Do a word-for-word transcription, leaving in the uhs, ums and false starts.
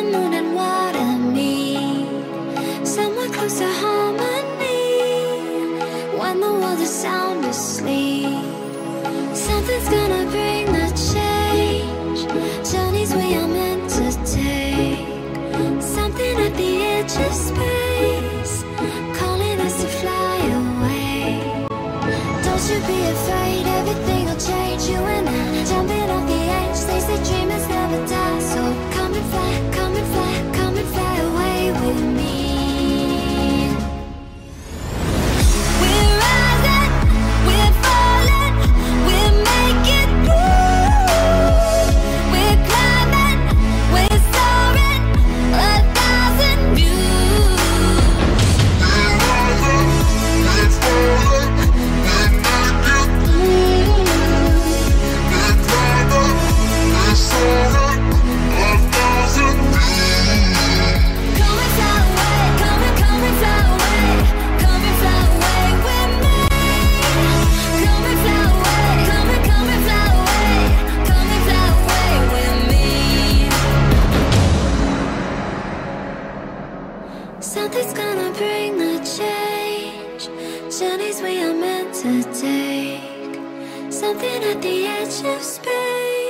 moon and what I need. Somewhere close to harmony. When the world is sound asleep, something's gonna bring the change. Journeys we are meant to take. Something at the edge of space, calling us to fly away. Don't you be afraid, everything will change. You and I, jumping off the edge. They say dreamers never die. So come and fly, come and fly, come and fly away with me. We're rising, we're falling, we're making moves. We're climbing, we're soaring, a thousand views. We're rising, we're falling, we're making moves. We're climbing, we're soaring, a thousand views. Come and fly away, come and come and fly away, come and fly away with me. Come and fly away, come and come and fly away, come and fly away with me. Something's gonna bring the change. Journeys we are meant to take. Something at the edge of space.